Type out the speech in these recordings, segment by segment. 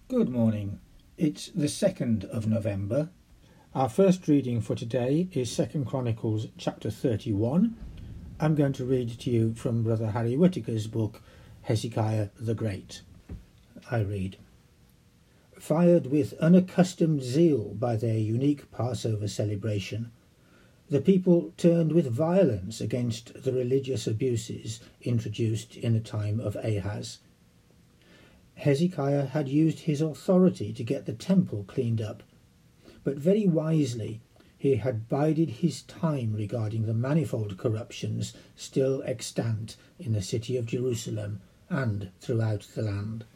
Good morning. It's the 2nd of November. Our first reading for today is 2 Chronicles chapter 31. I'm going to read to you from Brother Harry Whittaker's book, Hezekiah the Great. I read, "Fired with unaccustomed zeal by their unique Passover celebration, the people turned with violence against the religious abuses introduced in the time of Ahaz. Hezekiah had used his authority to get the temple cleaned up, but very wisely he had bided his time regarding the manifold corruptions still extant in the city of Jerusalem and throughout the land.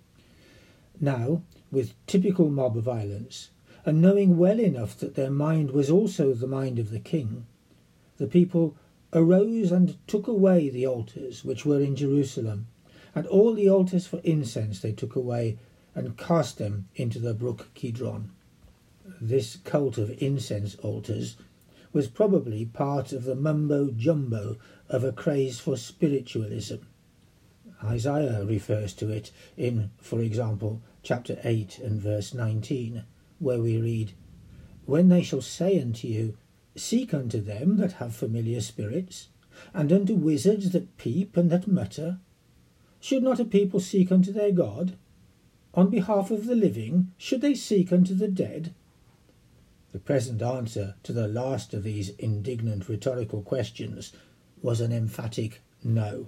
Now, with typical mob violence, and knowing well enough that their mind was also the mind of the king, the people arose and took away the altars which were in Jerusalem, and all the altars for incense they took away, and cast them into the brook Kidron. This cult of incense altars was probably part of the mumbo-jumbo of a craze for spiritualism. Isaiah refers to it in, for example, chapter 8 and verse 19, where we read, "When they shall say unto you, Seek unto them that have familiar spirits, and unto wizards that peep and that mutter, should not a people seek unto their God? On behalf of the living, should they seek unto the dead?" The present answer to the last of these indignant rhetorical questions was an emphatic no.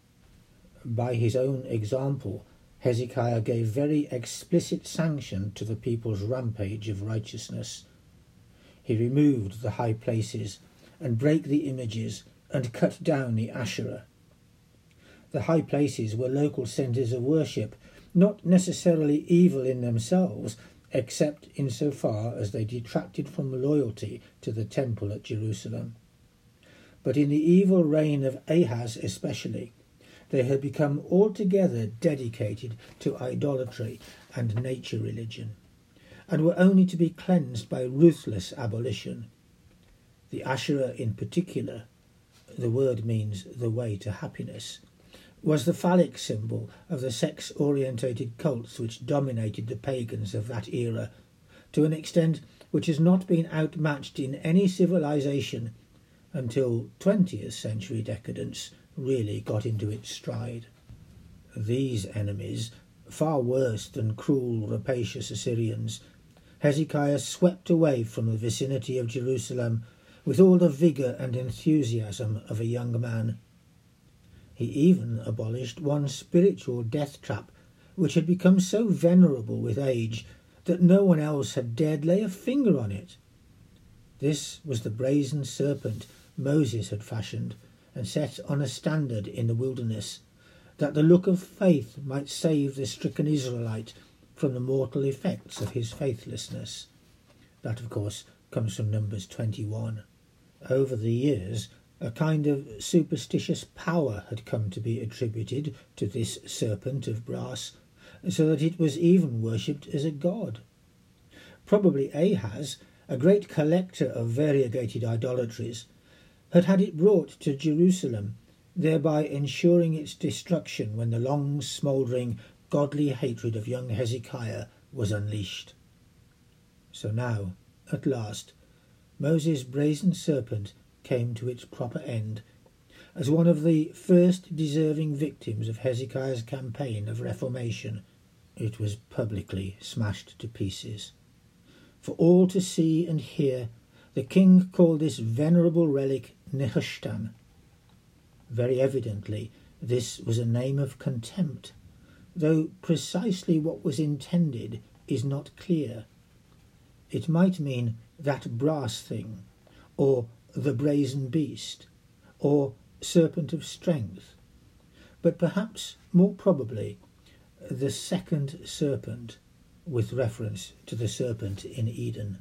By his own example, Hezekiah gave very explicit sanction to the people's rampage of righteousness. He removed the high places and brake the images and cut down the Asherah. The high places were local centres of worship, not necessarily evil in themselves, except in so far as they detracted from loyalty to the temple at Jerusalem. But in the evil reign of Ahaz especially, they had become altogether dedicated to idolatry and nature religion, and were only to be cleansed by ruthless abolition. The Asherah in particular, the word means the way to happiness, was the phallic symbol of the sex-orientated cults which dominated the pagans of that era, to an extent which has not been outmatched in any civilization until 20th century decadence really got into its stride. These enemies, far worse than cruel, rapacious Assyrians, Hezekiah swept away from the vicinity of Jerusalem with all the vigour and enthusiasm of a young man. He even abolished one spiritual death trap which had become so venerable with age that no one else had dared lay a finger on it. This was the brazen serpent Moses had fashioned and set on a standard in the wilderness, that the look of faith might save the stricken Israelite from the mortal effects of his faithlessness. That, of course, comes from Numbers 21. Over the years, a kind of superstitious power had come to be attributed to this serpent of brass, so that it was even worshipped as a god. Probably Ahaz, a great collector of variegated idolatries, had had it brought to Jerusalem, thereby ensuring its destruction when the long smouldering godly hatred of young Hezekiah was unleashed. So now, at last, Moses' brazen serpent came to its proper end, as one of the first deserving victims of Hezekiah's campaign of reformation. It was publicly smashed to pieces. For all to see and hear, the king called this venerable relic Nehushtan. Very evidently, this was a name of contempt, though precisely what was intended is not clear. It might mean that brass thing, or the brazen beast, or serpent of strength, but perhaps more probably the second serpent, with reference to the serpent in Eden.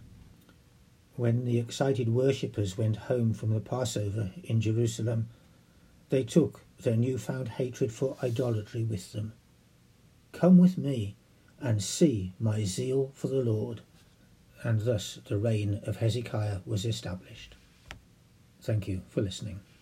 When the excited worshippers went home from the Passover in Jerusalem, they took their newfound hatred for idolatry with them. Come with me and see my zeal for the Lord. And thus the reign of Hezekiah was established. Thank you for listening.